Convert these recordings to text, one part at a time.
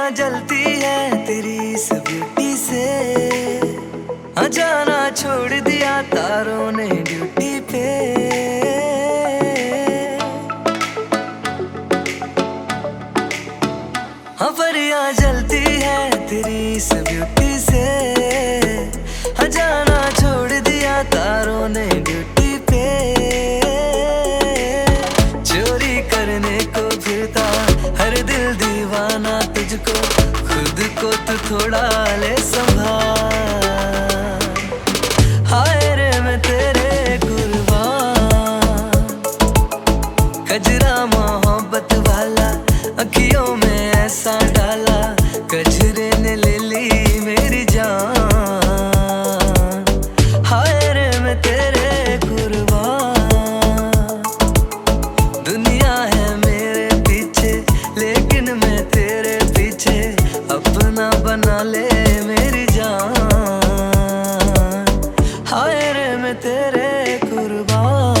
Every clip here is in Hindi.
जलती है तेरी इस ब्यूटी से। जाना छोड़ दिया तारों ने ड्यूटी पे। परियां जलती है तेरी इस ब्यूटी से। जाना छोड़ दिया तारों ने ड्यूटी पे। चोरी करने को फिरता हर दिल दीवाना तुझको, खुद को तू थोड़ा ले संभाल। हाय रे मैं तेरे कुर्बान, कजरा मोहब्बत वाला अखियों में ऐसा डाला, कजरे ने ले ली मेरी जान। हाय रे मैं तेरे कुर्बान, दुनिया है मेरे पीछे लेकिन मैं तेरे पीछे, अपना बना ले मेरी जान। हाय रे मैं तेरे कुर्बान।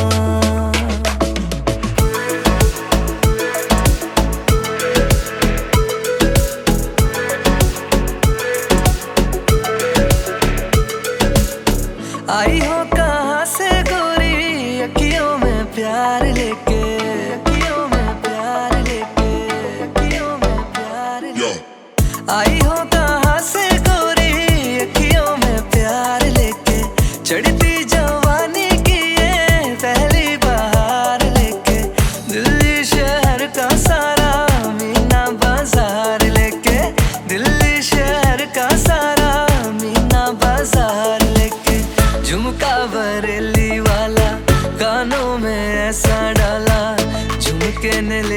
आई हो कहाँ से गोरी अखियों में प्यार लेके, अखियों में प्यार लेके, अखियों में प्यार लेके। आई हो कहाँ से गोरी अखियों में प्यार लेके, चढ़ती जवानी की ये पहली बहार लेके। दिल्ली शहर का सारा मीना बाजार लेके, दिल्ली शहर का सारा मीना बाजार लेके। झुमका बरेली वाला कानों में ऐसा डाला, झुमके ने